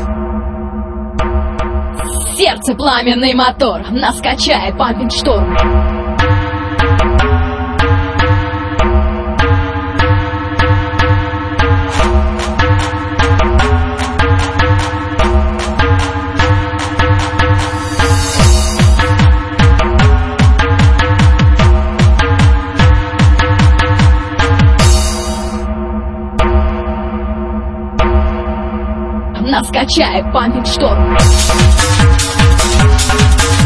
Сердце пламенный мотор, нас качает пампинг шторм. Нас качает пампинг шторм.